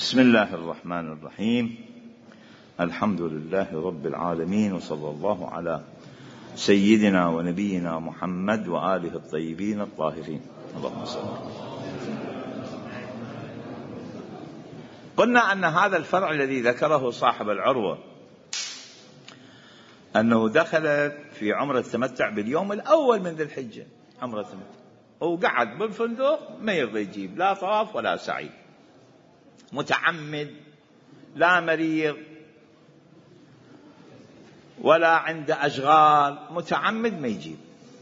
بسم الله الرحمن الرحيم. الحمد لله رب العالمين، وصلى الله على سيدنا ونبينا محمد وآله الطيبين الطاهرين. اللهم صل. قلنا أن هذا الفرع الذي ذكره صاحب العروة أنه دخل في عمرة التمتع باليوم الأول من ذي الحجة، عمرة التمتع، وقعد بالفندق ما يرضى يجيب لا طواف ولا سعي، متعمد، لا مريض ولا عنده أشغال، متعمد ما يجيب،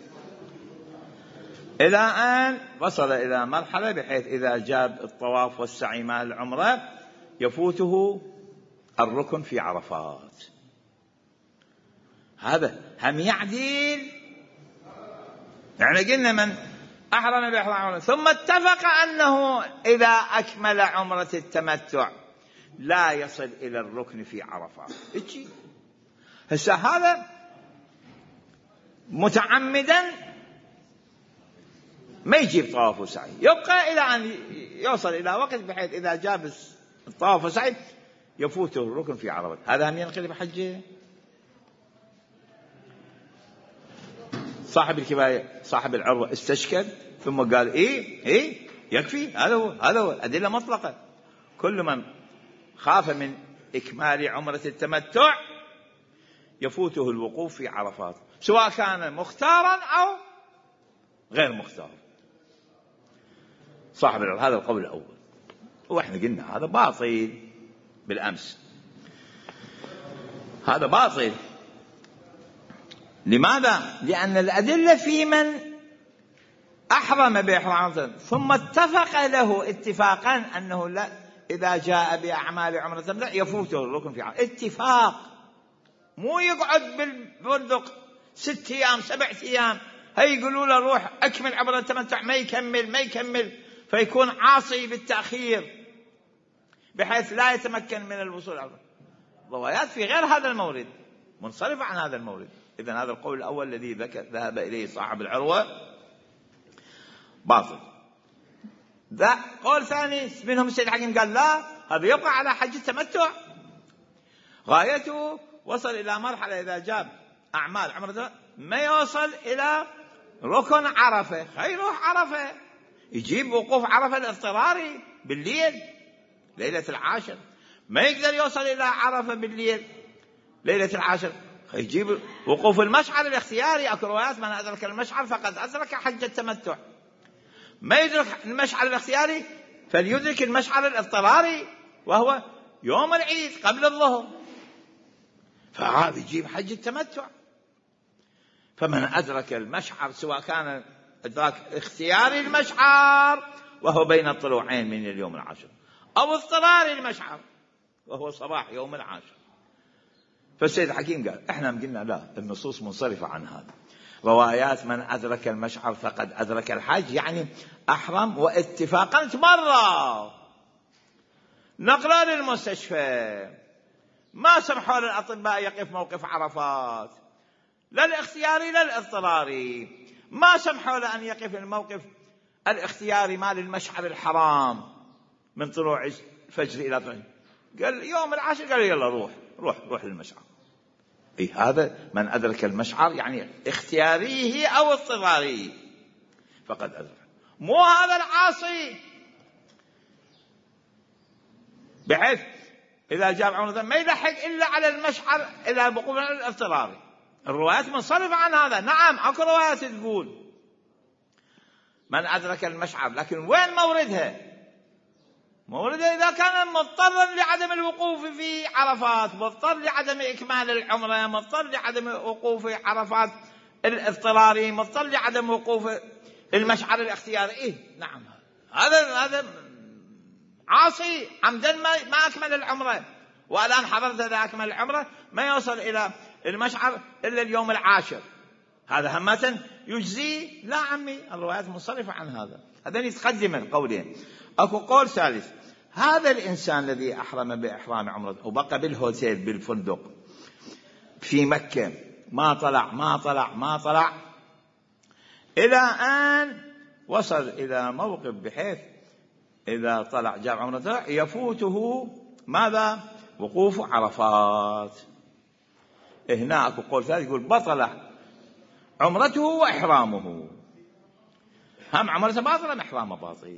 إلى أن وصل إلى مرحلة بحيث إذا جاب الطواف والسعي مع العمرة يفوته الركن في عرفات. هذا هم يعديل، يعني قلنا من أحرم بإحرام عمرة ثم اتفق أنه إذا أكمل عمرة التمتع لا يصل إلى الركن في عرفات. هسه هذا متعمدا ما يجيب طواف وسعي، يبقى إلى أن يوصل إلى وقت بحيث إذا جاب الطواف وسعي يفوته الركن في عرفات. هذا هم ينقلب حجه. صاحب الكفاية صاحب العروة استشكل ثم قال إيه يكفي، هذا هو أدلة مطلقة. كل من خاف من إكمال عمرة التمتع يفوته الوقوف في عرفات، سواء كان مختارا أو غير مختار. صاحب العروة هذا القول الأول، وإحنا قلنا هذا باطل بالأمس، هذا باطل. لماذا؟ لأن الأدلة في من أحرم بإحرام ثم اتفق له اتفاقا أنه لا إذا جاء بأعمال عمرة لا يفوته الركن في عرفات. اتفاق، مو يقعد بالفندق 6 أيام 7 أيام، هي يقولوا له روح أكمل عمرة التمتع ما يكمل فيكون عاصي بالتأخير بحيث لا يتمكن من الوصول على الروايات في غير هذا المورد، منصرفة عن هذا المورد. إذن هذا القول الأول الذي ذهب إليه صاحب العروة باطل. ذا قول ثاني منهم السيد الحكيم قال لا، هذا يبقى على حج التمتع، غايته وصل إلى مرحلة إذا جاب أعمال عمرة ما يوصل إلى ركن عرفة، يروح عرفة يجيب وقوف عرفة الاضطراري بالليل ليلة العاشر، ما يقدر يوصل إلى عرفة بالليل ليلة العاشر يجيب وقوف المشعر الاختياري. أكو روايات من أدرك المشعر فقد أدرك حج التمتع، ما يدرك المشعر الاختياري فليدرك المشعر الاضطراري وهو يوم العيد قبل الظهر، فهذا يجيب حج التمتع. فمن أدرك المشعر سواء كان إدراك اختياري المشعر وهو بين الطلوعين من اليوم العاشر أو اضطراري المشعر وهو صباح يوم العاشر. فالسيد الحكيم قال احنا قلنا لا، النصوص منصرفة عن هذا. روايات من أدرك المشعر فقد أدرك الحج يعني أحرم، واتفاقا مرة نقلا للمستشفى ما سمحوا للأطباء يقف موقف عرفات، لا الاختياري لا الاضطراري، ما سمحوا له أن يقف الموقف الاختياري مال المشعر الحرام من طلوع الفجر إلى طلوع. قال يوم العاشر قال يلا روح للمشعر. هذا من أدرك المشعر يعني اختياريه أو اضطراريه فقد أدرك، مو هذا العاصي بحيث إذا جاب عمرة ما يلحق إلا على المشعر إذا بقوم الاضطراري. الروايات منصرفة عن هذا. نعم أكو روايات تقول من أدرك المشعر، لكن وين موردها إذا كان مضطرا لعدم الوقوف في عرفات، مضطر لعدم إكمال العمرة، مضطر لعدم وقوف عرفات الاضطراري، مضطر لعدم وقوف المشعر الاختياري. نعم هذا عاصي عمدا ما أكمل العمرة، والآن حضرت إذا أكمل العمرة ما يوصل إلى المشعر إلا اليوم العاشر، هذا همة يجزي؟ لا عمي، الروايات منصرفة عن هذا. هذا يتقدم القولين. أكو قول ثالث، هذا الإنسان الذي أحرم بإحرام عمرة وبقى بالهوتيل بالفندق في مكة ما طلع إلى أن وصل إلى موقف بحيث إذا طلع جاب عمرته يفوته ماذا؟ وقوف عرفات. هنا أكو قول ثالث يقول بطل عمرته وإحرامه. هم عمرته باطل، إحرامه باطل.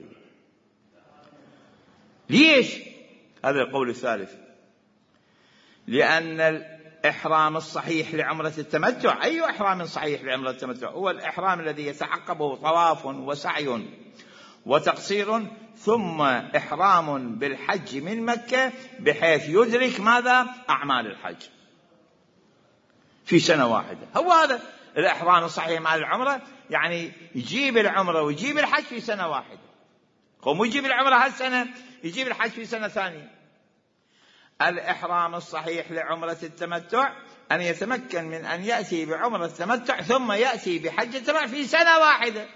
ليش؟ هذا القول الثالث. لأن الإحرام الصحيح لعمرة التمتع، أي إحرام صحيح لعمرة التمتع؟ هو الإحرام الذي يتعقبه طواف وسعي وتقصير، ثم إحرام بالحج من مكة بحيث يدرك ماذا؟ أعمال الحج في سنة واحدة. هو هذا الإحرام الصحيح مع العمرة، يعني يجيب العمرة ويجيب الحج في سنة واحدة. قوم يجيب العمرة هالسنة يجيب الحج في سنة ثانية. الإحرام الصحيح لعمرة التمتع أن يتمكن من أن يأتي بعمرة التمتع ثم يأتي بحج التمتع في سنة واحدة.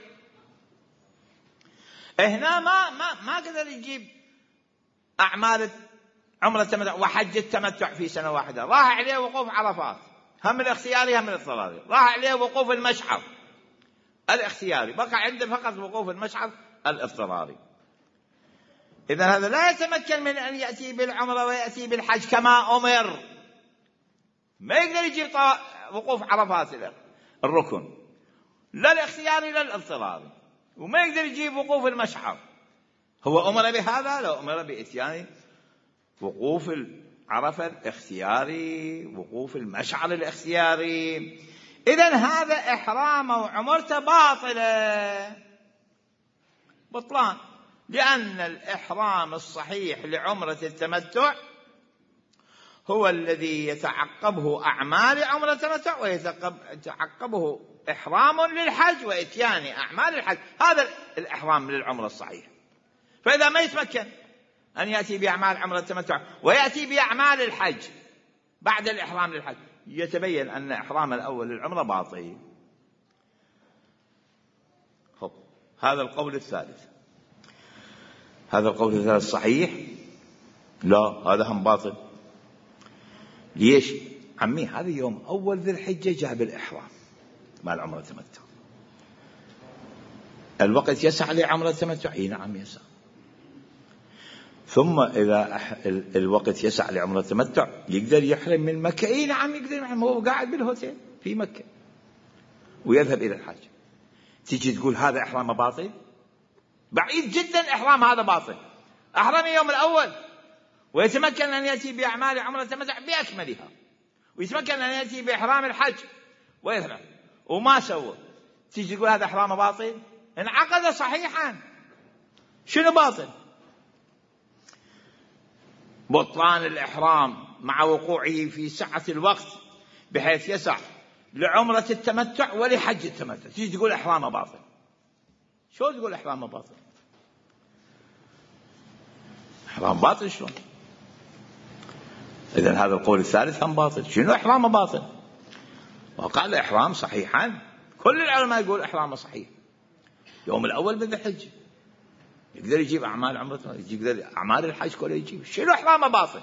هنا ما قدر يجيب أعمال عمرة التمتع وحج التمتع في سنة واحدة. راح عليه وقوف عرفات، هم الاختياري هم الاضطراري. راح عليه وقوف المشعر الاختياري، بقى عنده فقط وقوف المشعر الاضطراري. إذا هذا لا يتمكن من أن يأتي بالعمرة ويأتي بالحج كما أمر. ما يقدر يجيب وقوف عرفات الركن، لا الاختياري لا الاضطراري، وما يقدر يجيب وقوف المشعر. هو أمر بهذا، لو أمر بإتيان وقوف عرفة الاختياري، وقوف المشعر الاختياري. إذن هذا إحرام وعمرته باطلة، بطلان. لأن الإحرام الصحيح لعمرة التمتع هو الذي يتعقبه أعمال عمرة التمتع ويتعقبه إحرام للحج وإتيان أعمال الحج. هذا الإحرام للعمرة الصحيح. فإذا ما يتمكن أن يأتي بأعمال عمرة التمتع ويأتي بأعمال الحج بعد الإحرام للحج، يتبين أن إحرام الأول للعمرة باطل. هذا القول الثالث. هذا القول الثالث صحيح؟ لا، هذا هم باطل. ليش؟ عمي هذا يوم أول ذي الحجة جاب الإحرام مع العمرة التمتع. الوقت يسع لعمرة التمتع؟ اي نعم يسع. ثم إذا الوقت يسع لعمرة التمتع يقدر يحرم من مكة؟ اي نعم يقدر يحرم، هو قاعد بالهوتيل في مكة ويذهب إلى الحج. تيجي تقول هذا إحرام باطل؟ بعيد جدا إحرام هذا باطل. أحرم يوم الأول ويتمكن أن يأتي بأعمال عمرة التمتع بأكملها، ويتمكن أن يأتي بإحرام الحج ويذهب، وما سوى. تيجي تقول هذا إحرام باطل؟ انعقد صحيحا. شنو باطل؟ بطلان الإحرام مع وقوعه في سعة الوقت بحيث يسع لعمرة التمتع ولحج التمتع. تيجي تقول إحرام باطل. شو تقول إحرام باطل؟ إحرام باطل شلون؟ إذن هذا القول الثالث هم باطل. شنو إحرام باطل؟ وقال إحرام صحيحا. كل العلماء يقول إحرام صحيح يوم الأول من ذي الحجة، يقدر يجيب أعمال عمرته، يقدر أعمال الحج كله يجيب. شنو إحرام باطل؟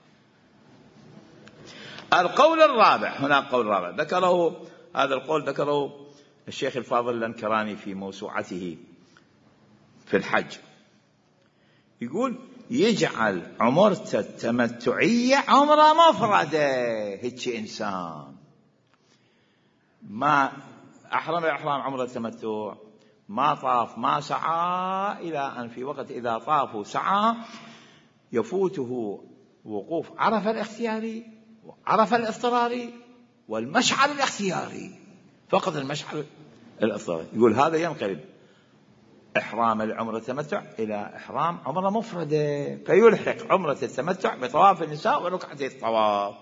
القول الرابع. هناك قول رابع ذكره، هذا القول ذكره الشيخ الفاضل الأنكراني في موسوعته في الحج. يقول يجعل عمرته التمتعية عمرة مفردة. هيك إنسان ما أحرم إحرام عمرة التمتع، ما طاف ما سعى، إلى أن في وقت إذا طاف وسعى يفوته وقوف عرفة الاختياري وعرفة الاضطراري والمشعر الاختياري، فقط المشعر الاضطراري. يقول هذا ينقلب إحرام العمرة التمتع إلى إحرام عمرة مفردة، فيلحق عمرة التمتع بطواف النساء وركعتي الطواف.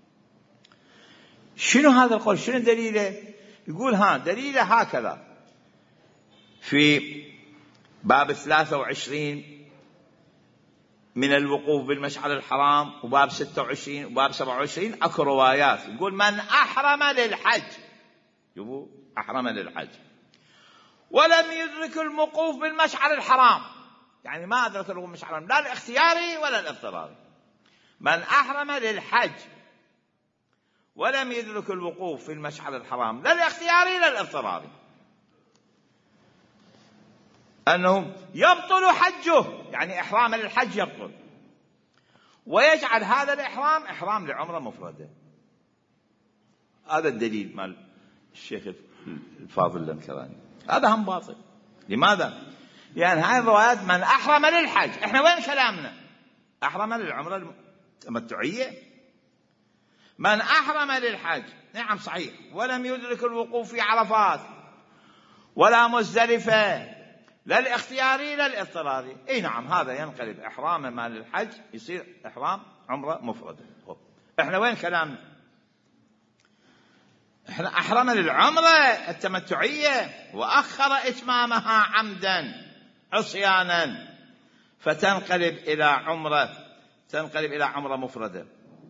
شنو هذا القول؟ شنو دليله؟ يقول دليله هكذا في باب 23 من الوقوف بالمشعر الحرام، وباب 26 وباب 27 اكو روايات يقول من احرم للحج، يقول احرم للحج ولم يدرك الوقوف بالمشعر الحرام، يعني ما ادرك الوقوف بالمشعر الحرام لا الاختياري ولا الاضطراري. من احرم للحج ولم يدرك الوقوف في المشعر الحرام لا الاختياري لا الاضطراري. أنه يبطل حجه، يعني إحرام للحج يبطل، ويجعل هذا الإحرام إحرام لعمرة مفردة. هذا الدليل مال الشيخ الفاضل الكراني، هذا هم باطل. لماذا؟ لأن هاي الروايات من أحرم للحج، إحنا وين كلامنا؟ أحرم للعمرة التمتعية. من أحرم للحج نعم صحيح، ولم يدرك الوقوف في عرفات ولا مزدلفة، لا الاختياري لا الاضطراري، اي نعم هذا ينقلب إحرام مال الحج يصير إحرام عمرة مفردة. إحنا وين كلامنا؟ إحنا أحرم للعمرة التمتعية وأخر إتمامها عمدا عصيانا، فتنقلب إلى عمرة مفردة.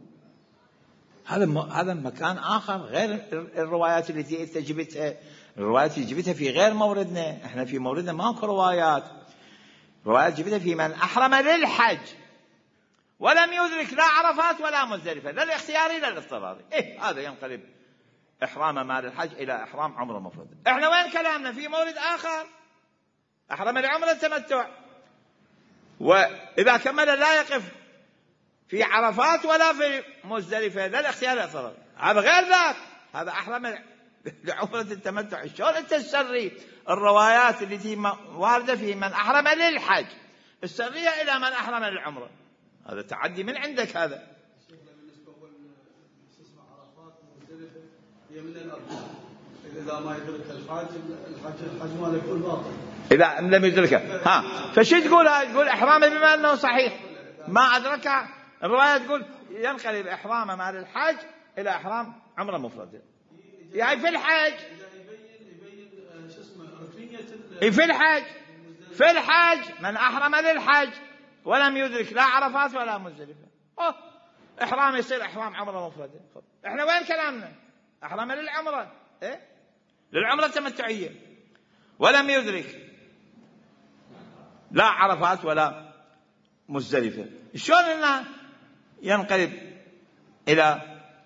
هذا مكان آخر غير الروايات التي جبتها. الروايات اللي جبتها في غير موردنا، احنا في موردنا ماكو روايات جبتها في من أحرم للحج ولم يدرك لا عرفات ولا مزدلفة، لا الاختياري لا الاضطراري. هذا ينقلب إحرام مال الحج إلى إحرام عمرة مفردة. احنا وين كلامنا؟ في مورد آخر، أحرم لعمرة التمتع، وإذا كمل لا يقف في عرفات ولا في مزدلفة، لا الاختيار لا الاضطراري. هذا غير ذاك، هذا أحرم لعمرة التمتع. شلون أنت تسري الروايات التي واردة في من أحرم للحج السرية إلى من أحرم للعمرة؟ هذا تعدي من عندك. هذا بالنسبة عرفات ومزدلفة هي من الأربعة، إذا ما يدرك الحج ما يكون باطل إذا لم يدركه. فشو تقول؟ إحرامه بما أنه صحيح ما أدركه. الرواية تقول ينقلب إحرامه مال الحج إلى إحرام عمرة مفردة. يعني في الحج في الحج من أحرم للحج ولم يدرك لا عرفات ولا مزدلفة، إحرام يصير إحرام عمرة مفردة. إحنا وين كلامنا؟ أحرم للعمرة، للعمرة التمتعية، ولم يدرك لا عرفات ولا مزدلفة. شلون إنه ينقلب إلى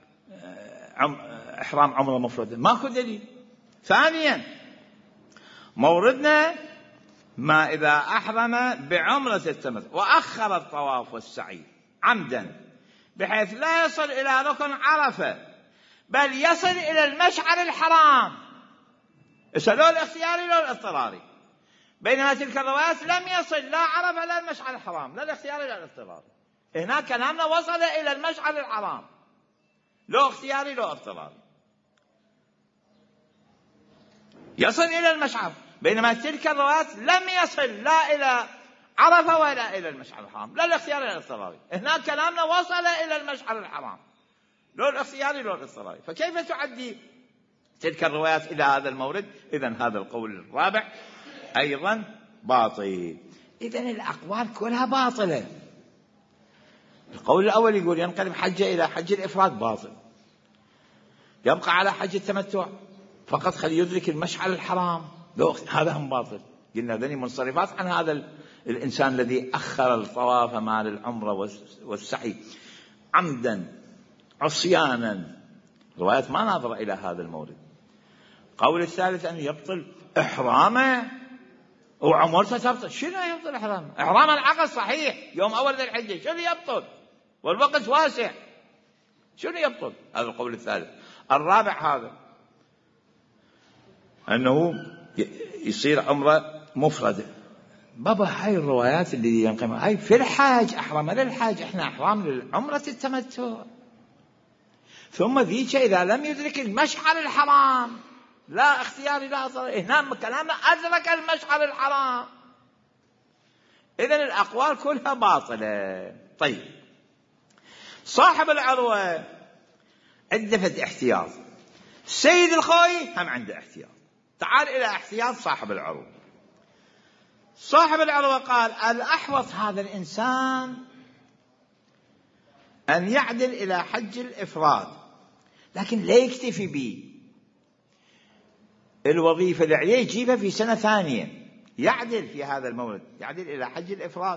إحرام عمرة مفردة؟ ماكو دليل. ثانيا موردنا ما إذا أحرم بعمرة التمتع وأخر الطواف والسعي عمدا بحيث لا يصل إلى ركن عرفة بل يصل إلى المشعر الحرام، لو الاختياري لو الاضطراري، بينما تلك الروايات لم يصل لا عرفة لا المشعر الحرام، لا الاختياري لا الاضطراري. هناك كلامنا وصل إلى المشعر الحرام، لو اختياري لو اضطراري، يصل إلى المشعر، بينما تلك الروايات لم يصل لا إلى عرفة ولا إلى المشعر الحرام، لا الاختياري لا الاضطراري. هناك كلامنا وصل إلى المشعر الحرام، لو الاختياري لو الاضطراري. فكيف تعدي تلك الروايات إلى هذا المورد؟ إذن هذا القول الرابع أيضا باطل. إذن الأقوال كلها باطلة. القول الأول يقول ينقلب حجه إلى حج الإفراد، باطل، يبقى على حج التمتع فقط خلي يدرك المشعر الحرام، هذا هم باطل. قلنا ذني منصرفات عن هذا الإنسان الذي أخر الطواف مال العمرة والسعي عمدا عصيانا. روايات ما ناظرة إلى هذا المورد. قول الثالث أن يبطل إحرامه وعمرته تبطل. شنو يبطل إحرامه؟ إحرام العقد صحيح يوم أول ذي الحجة، شنو يبطل والوقت واسع، شنو يبطل؟ هذا القول الثالث. الرابع هذا أنه يصير عمرة مفردة. بابا هاي الروايات اللي ينقمها هاي في الحاج، أحرم للحاج، إحنا أحرام للعمرة التمتع. ثم ذيك إذا لم يدرك المشعر الحرام لا اختياري لا اضطراري، هنا كلامنا أدرك المشعر الحرام. إذن الأقوال كلها باطلة. طيب صاحب العروة عنده احتياط، سيد الخوي هم عنده احتياط. تعال إلى احتياط صاحب العروة. صاحب العروة قال الأحوط هذا الإنسان أن يعدل إلى حج الإفراد، لكن لا يكتفي به. الوظيفة اللي عليه يجيبها في سنة ثانية، يعدل في هذا المورد، يعدل إلى حج الإفراد.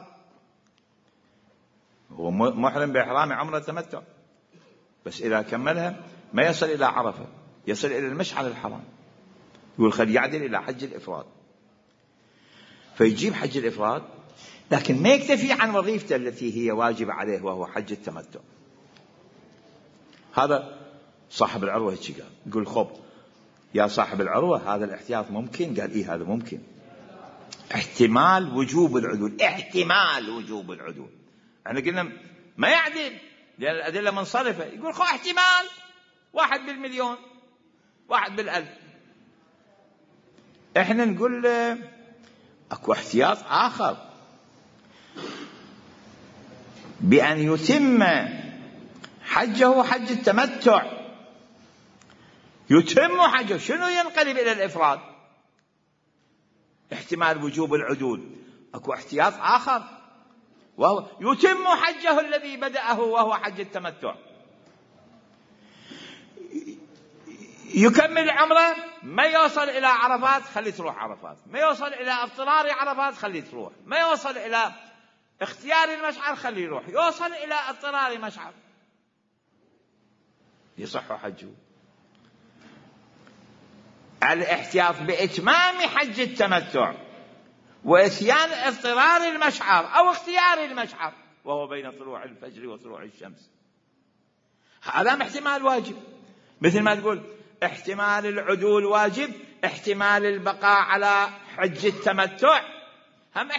هو محرم بإحرام عمرة تمتع، بس إذا كملها ما يصل إلى عرفة، يصل إلى المشعر الحرام، يقول خلي يعدل إلى حج الإفراد. فيجيب حج الإفراد، لكن ما يكتفي عن وظيفته التي هي واجب عليه وهو حج التمتع. هذا صاحب العروة هيك قال، يقول خب يا صاحب العروة هذا الاحتياط ممكن؟ قال إيه هذا ممكن، احتمال وجوب العدول، احتمال وجوب العدول. احنا قلنا ما يعدل لأن الأدلة منصرفة، يقول خو احتمال 1 بالمليون 1 بالألف. احنا نقول اكو احتياط آخر، بأن يتم حجه حج التمتع، يتم حجه. شنو ينقلب إلى الإفراد؟ احتمال وجوب العدول. اكو احتياط آخر وهو يتم حجه الذي بدأه وهو حج التمتع، يكمل عمره، ما يوصل إلى عرفات خليه تروح عرفات، ما يوصل إلى اضطرار عرفات خليه تروح، ما يوصل إلى اختيار المشعر خليه يروح، يوصل إلى اضطرار مشعر، يصح حجه. الاحتياط بإتمام حج التمتع وإتيان اضطرار المشعر أو اختيار المشعر وهو بين طلوع الفجر وطلوع الشمس، هذا احتمال واجب. مثل ما تقول احتمال العدول واجب، احتمال البقاء على حج التمتع هم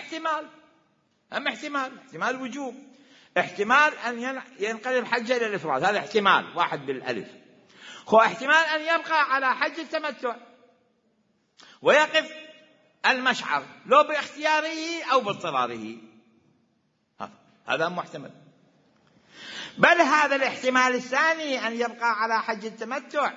احتمال وجوب، احتمال أن ينقلب حجه إلى الإفراد، هذا احتمال 1 بالألف. هو احتمال أن يبقى على حج التمتع ويقف المشعر لو باختياره أو باضطراره، هذا محتمل. بل هذا الاحتمال الثاني أن يبقى على حج التمتع،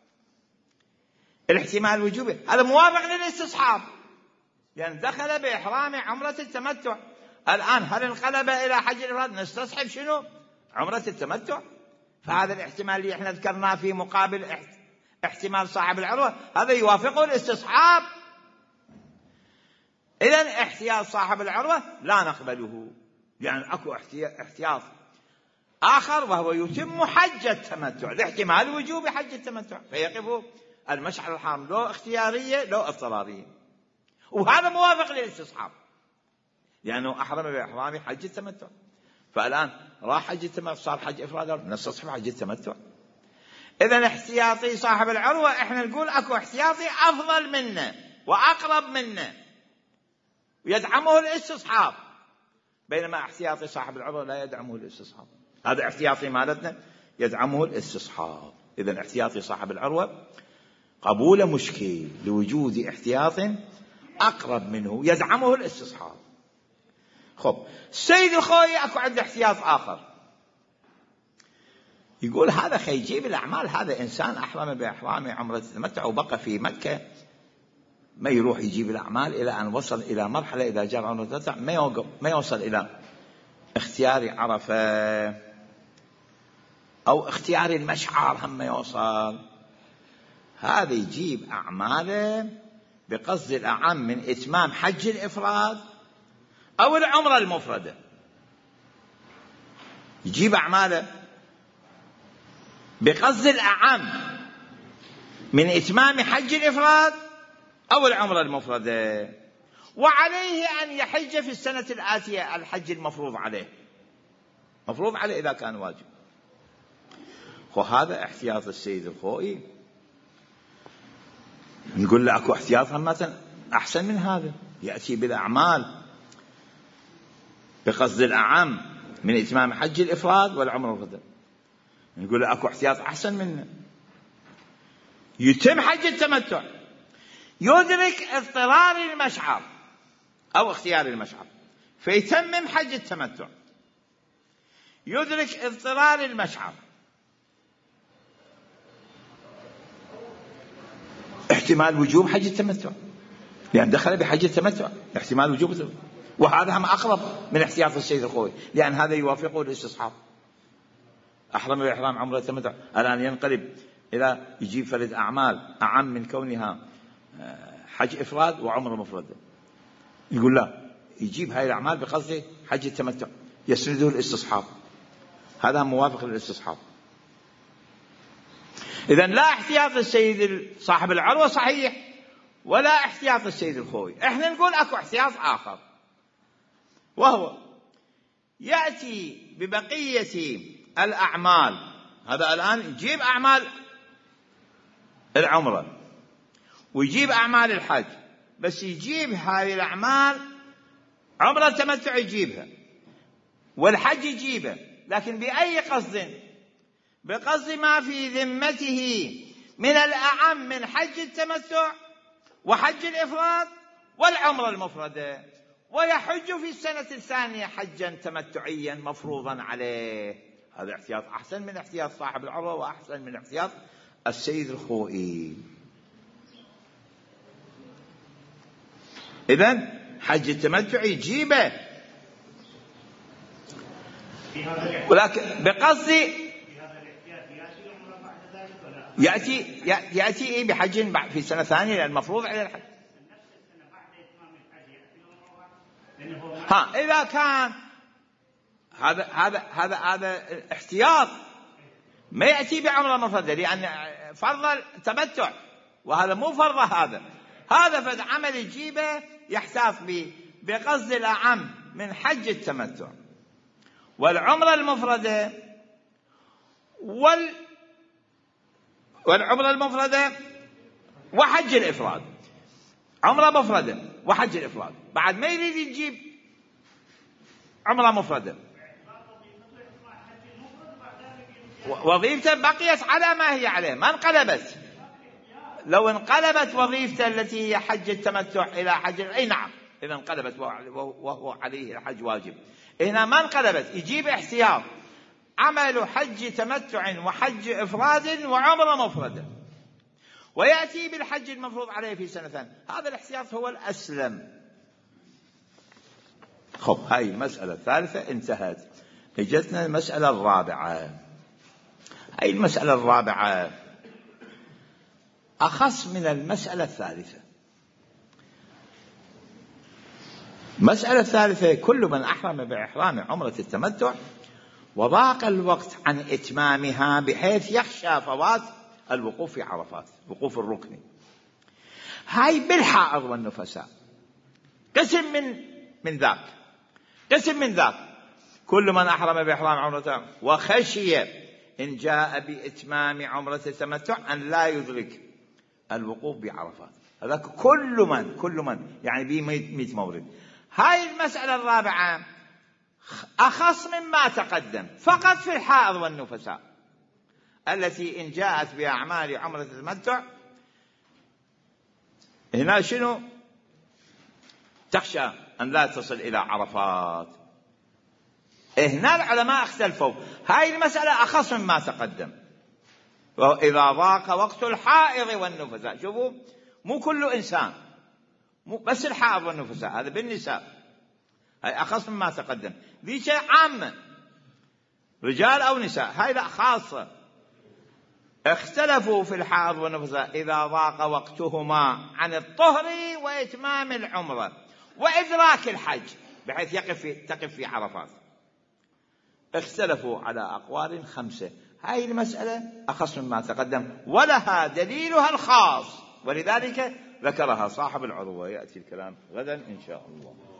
الاحتمال وجوبه، هذا موافق للاستصحاب، لأن دخل بإحرام عمرة التمتع. الآن هل انقلب إلى حج الإفراد؟ نستصحب شنو؟ عمرة التمتع. فهذا الاحتمال اللي احنا ذكرناه في مقابل احتمال صاحب العروة هذا يوافقه الاستصحاب. إذن احتياط صاحب العروة لا نقبله، يعني اكو احتياط آخر وهو يتم حج التمتع، لاحتمال وجوب حج التمتع، فيقف المشعر الحرام لو اختيارية لو اضطرارية، وهذا موافق للاستصحاب لأنه أحرم بإحرام حج التمتع. فالآن راح حج التمتع صار حج إفراد، نستصحب حج التمتع. إذن احتياطي صاحب العروة احنا نقول اكو احتياطي أفضل منه وأقرب منه يدعمه الاستصحاب، بينما احتياطي صاحب العروة لا يدعمه الاستصحاب. هذا احتياطي مالتنا يدعمه الاستصحاب. إذن احتياطي صاحب العروة قبول مشكل لوجود احتياط أقرب منه يدعمه الاستصحاب. خب السيد الخوي اكو عنده احتياط آخر، يقول هذا خيجيب الأعمال، هذا إنسان أحرم بإحرام عمرة التمتع وبقى في مكة، ما يروح يجيب الأعمال إلى أن وصل إلى مرحلة إذا جاء عمرة التمتع ما يوصل إلى اختيار عرفة أو اختيار المشعر هم ما يوصل. هذا يجيب أعماله بقصد الأعم من إتمام حج الإفراد أو العمرة المفردة، يجيب أعماله بقصد الأعم من إتمام حج الإفراد أو العمرة المفردة، وعليه أن يحج في السنة الآتية الحج المفروض عليه، مفروض عليه إذا كان واجب. وهذا احتياط السيد الخوئي، نقول له أكو احتياط مثلا أحسن من هذا، يأتي بالأعمال بقصد الأعم من إتمام حج الإفراد والعمرة المفردة، نقول له أكو احتياط أحسن منه، يتم حج التمتع، يدرك اضطرار المشعر أو اختيار المشعر فيتمم حج التمتع، يدرك اضطرار المشعر، احتمال وجوب حج التمتع لأن دخل بحج التمتع، احتمال وجوب، وهذا هم أقرب من احتياط السيد الخوي لأن هذا يوافقه الاستصحاب. أحرم بإحرام عمرة التمتع الآن ينقلب إلى يجيب فرد أعمال أعم من كونها حج إفراد وعمرة مفردة، يقول لا يجيب هاي الأعمال بقصد حج التمتع يسنده الاستصحاب، هذا موافق للاستصحاب. إذن لا احتياط السيد صاحب العروة صحيح، ولا احتياط السيد الخوئي. احنا نقول اكو احتياط آخر، وهو يأتي ببقية الأعمال. هذا الآن يجيب أعمال العمرة ويجيب أعمال الحج، بس يجيب هذه الأعمال، عمرة التمتع يجيبها والحج يجيبه، لكن بأي قصد؟ بقصد ما في ذمته من الأعم من حج التمتع وحج الإفراد والعمرة المفردة، ويحج في السنة الثانية حجا تمتعيا مفروضا عليه. هذا احتياط أحسن من احتياط صاحب العروة وأحسن من احتياط السيد الخوئي. إذن حج التمتع يجيبه، ولكن بقصد يأتي بحج في سنة ثانية، لأن المفروض عليه الحج. إذا كان هذا احتياط، ما يأتي بعمرة مفردة، لأن فرض التمتع وهذا مو فرض. هذا فد عمل يجيبه يحتاط به بقصد الأعم من حج التمتع والعمرة المفردة والعمرة المفردة وحج الإفراد. عمرة مفردة وحج الإفراد، بعد ما يريد يجيب عمرة مفردة، وظيفته بقيت على ما هي عليه، ما انقلبت. لو انقلبت وظيفته التي هي حج التمتع إلى حج، أي نعم، إذا انقلبت وهو عليه الحج واجب. هنا ما انقلبت، يجيب احتياط عمل حج تمتع وحج إفراد وعمرة مفردة، ويأتي بالحج المفروض عليه في سنة ثانية. هذا الاحتياط هو الأسلم. هاي المسألة الثالثة انتهت. اجتنا المسألة الرابعة. هاي المسألة الرابعة أخص من المسألة الثالثة. المسألة الثالثة: كل من أحرم بإحرام عمرة التمتع وضاق الوقت عن إتمامها بحيث يخشى فوات الوقوف في عرفات، وقوف الركن. هاي بالحائض والنفساء قسم من ذاك، قسم من ذاك. كل من أحرم بإحرام عمرة وخشي إن جاء بإتمام عمرة التمتع أن لا يدرك الوقوف بعرفات، هذاك كل من يعني به 100 مورد. هاي المسألة الرابعة أخص مما تقدم، فقط في الحائض والنفساء التي إن جاءت بأعمال عمرة التمتع هنا شنو؟ تخشى أن لا تصل إلى عرفات. هنا العلماء اختلفوا. هاي المسألة أخص مما تقدم. وإذا ضاق وقت الحائض والنفساء، شوفوا، مو كل إنسان، مو بس الحائض والنفساء، هذا بالنساء. هاي أخص مما تقدم، ذي شيء عامة، رجال أو نساء. هاي لا، خاصة. اختلفوا في الحائض والنفساء إذا ضاق وقتهما عن الطهر وإتمام العمرة وإدراك الحج بحيث تقف في عرفات. اختلفوا على أقوال 5. هاي المسألة أخص مما تقدم ولها دليلها الخاص، ولذلك ذكرها صاحب العروة. يأتي الكلام غدا إن شاء الله.